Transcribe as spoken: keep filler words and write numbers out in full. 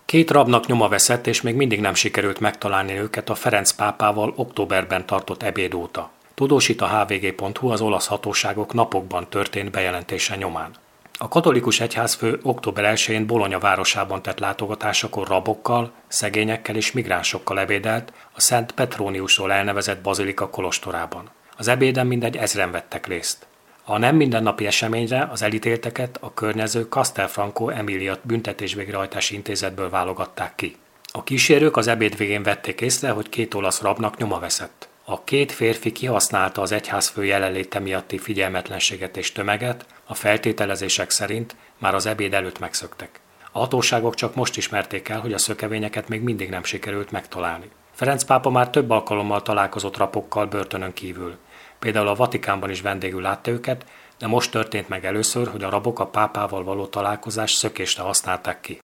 Két rabnak nyoma veszett, és még mindig nem sikerült megtalálni őket a Ferenc pápával októberben tartott ebéd óta. Tudósít a há vé gé pont hú az olasz hatóságok napokban történt bejelentése nyomán. A katolikus egyházfő október elsején Bologna városában tett látogatásakor rabokkal, szegényekkel és migránsokkal ebédelt a Szent Petróniusról elnevezett bazilika kolostorában. Az ebéden mindegy ezren vettek részt. A nem mindennapi eseményre az elítélteket a környező Castelfranco Emilia büntetésvégrehajtási intézetből válogatták ki. A kísérők az ebéd végén vették észre, hogy két olasz rabnak nyoma veszett. A két férfi kihasználta az egyházfő jelenléte miatti figyelmetlenséget és tömeget, a feltételezések szerint már az ebéd előtt megszöktek. A hatóságok csak most ismerték el, hogy a szökevényeket még mindig nem sikerült megtalálni. Ferenc pápa már több alkalommal találkozott rabokkal börtönön kívül. Például a Vatikánban is vendégül látta őket, de most történt meg először, hogy a rabok a pápával való találkozás szökésre használták ki.